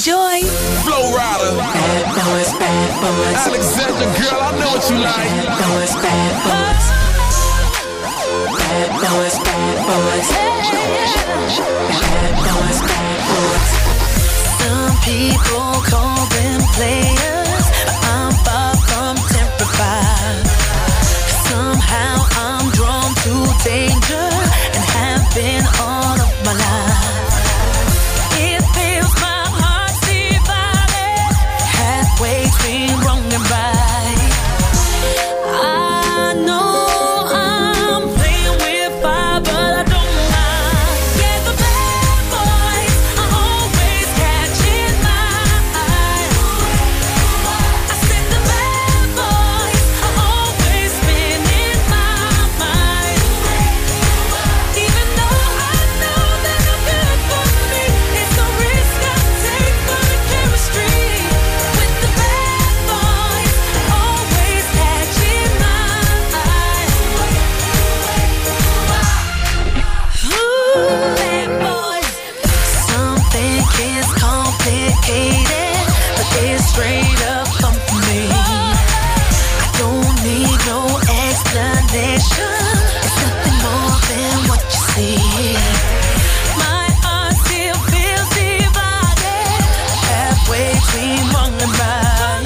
Joy. Flow Rider. Bad boys, bad boys. Alexander, girl, I know what you like. Bad boys, bad boys. Bad boys, bad boys. Bad boys, bad boys. Some people call them players, but I'm far from terrified. Somehow I'm drawn to danger and have been all of my life. It feels my heart's divided, halfway between wrong and right. I know I'm playing with fire, but I don't mind. Yeah, the bad boys are always catching my eye. I said the bad boys are always spinning my mind. Even though I know that I'm good for me, it's a risk I take for the chemistry. With the bad boys, always catching my eye. Ooh, bad boys. Some think it's complicated, but it's straight up from me. I don't need no explanation. It's nothing more than what you see. My heart still feels divided, halfway between wrong and right.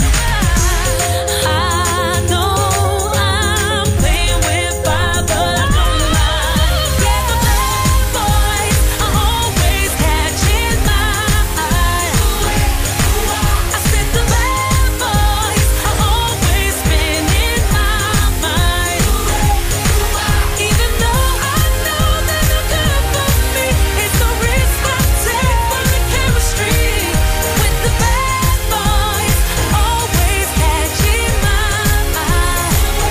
I know I'm playing with fire, but I don't mind. Yeah, the bad boys are always catching my eye. I said the bad boys are always spinning my mind. Even though I know that I'm good for me, it's a risk I take for the chemistry. With the bad boys, always catching my eye.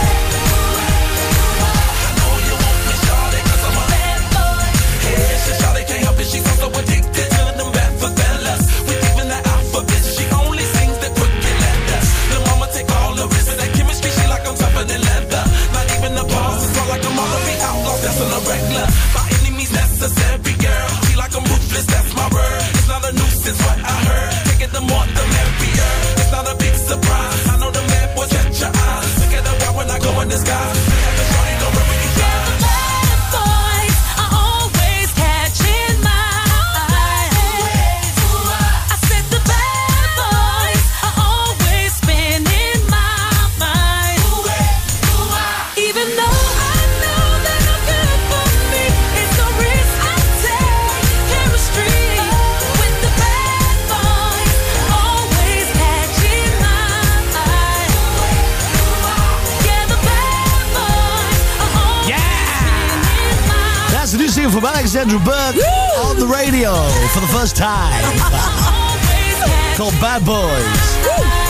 I know you want me, Charlie, 'cause I'm a Bad boy. yeah, she Charlie can't help it. She's also addicted to them bad for fellas. With even the alphabet, she only sings the crooked letter. The mama take all the risks for that chemistry. She like I'm tougher than leather. Not even the boss. It's all like I'm all to be outlaws. That's on a regular. By any means necessary, girl. She like I'm ruthless. That's my word. It's not a nuisance, what I heard. Take it the more the merrier. It's not a big surprise. I know the man was at your eyes. Look at the wild when I go in the sky. Shorty, don't run when you Yeah, drive. the bad boys are always catching my eye. I said the bad boys are always spinning my mind. Even though I know that I'm good for me, it's a risk I take. Chemistry with the bad boys, always catching my eye. Yeah, the bad boys are always spinning my That's the new single from Alexandra Burke on the radio for the first time. always Called Bad Boys. catching